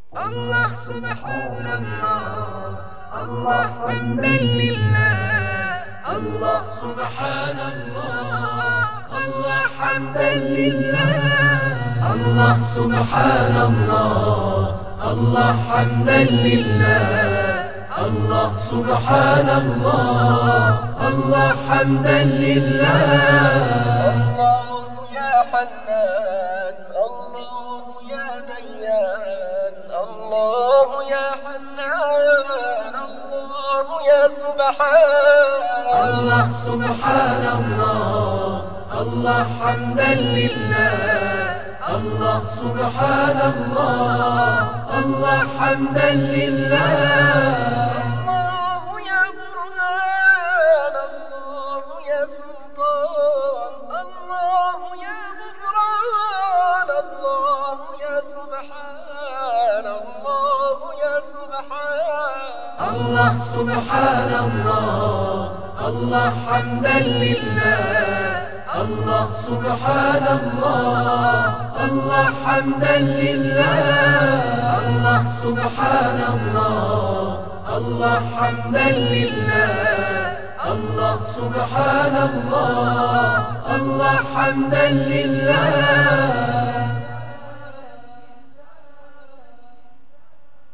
الله سبحان الله، الله حمدا لله. الله سبحان الله، الله حمدا لله. الله سبحان الله، الله حمدا لله. الله سبحان الله، الله حمدا لله. الله يا حنان، الله يا ديان، الله يا حنان، الله يا سبحان. الله سبحان الله، الله حمدا لله. الله سبحان الله، الله حمدا لله. الله يا برهان، الله يا سلطان، الله يا غفران، الله يا سبحان، الله يا سبحان. الله سبحان الله، الله حمدا لله. الله سبحان الله، الله حمدا لله. الله سبحان الله، الله حمدا لله. الله سبحان الله، الله حمدا لله.